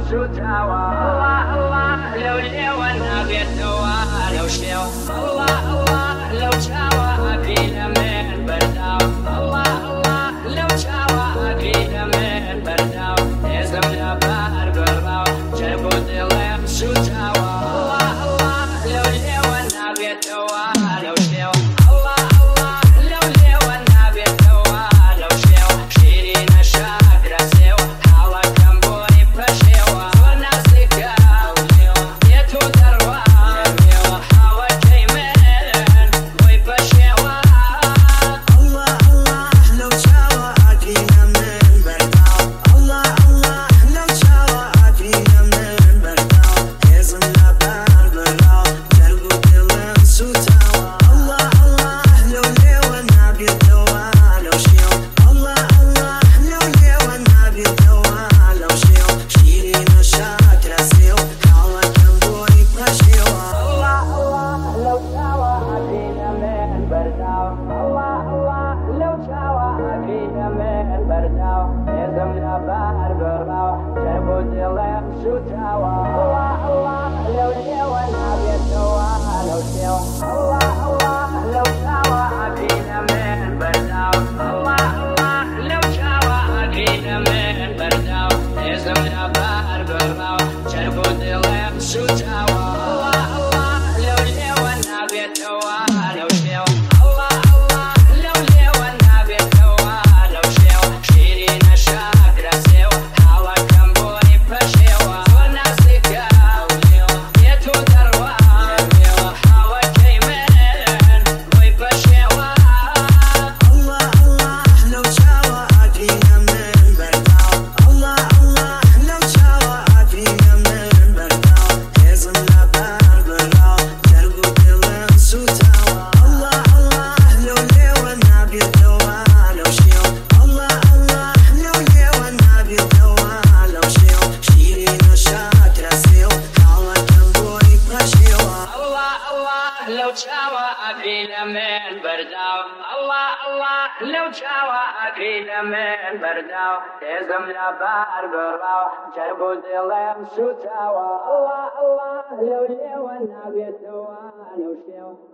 شتاوى الله الله لو ليوانا بيتوا لو شيو الله الله لو شاوى أبينا من برداو الله الله لو شاوى أبينا من برداو يزمنا بار براو جربو دلم شتاوى الله الله لو ليوانا بيتوا لو شيو الله الله لو ليوانا بيتوا لو شيو شيرين شاكرا سيو حالا كمبوني بشيوا وناسكا وليو يتو دروا حالا كيمين وي بشيوا الله الله لو شاوى أبينا من برداو الله الله لو شاوى أبينا من برداو يزمنا بار براو جربو دلم شتاوى الله الله لو ليوانا بيتوا لو شيو الله الله لو ليوانا بيتوا لو شيو شيرين شاكرا سيو حالا كمبوني بشيوا الله الله لو شاوى أبينا من برداو الله الله لو شاوى أبينا من برداو يزمنا بار براو جربو دلم شتاوى الله الله لو ليوانا بيتوا لو شيو الله الله لو شاوى أبينا من برداو الله الله لو شاوى أبينا من برداو يزمنا بار براو جربو دلم شتاوى الله الله لو ليوانا بيتوا لو شيو الله الله لو ليوانا بيتوا لو شيو شيرين شاكرا سيو حالا كمبوني بشيوا وناسكا وليو يتو دروا حالا كيمين وي بشيوا الله الله لو شاوى أبينا من برداو الله الله لو شاوى أبينا من برداو يزمنا بار براو جربو دلم شتاوى الله الله لو ليوانا بيتوا لو شيو الله الله لو ليوانا بيتوا لو شيو شيرين شاكرا سيو حالا كمبوني بشيوا الله الله لو شاوى أبينا من برداو الله الله لو شاوى أبينا من برداو يزمنا بار براو جربو دلم شتاوى الله الله لو ليوانا بيتوا لو شيو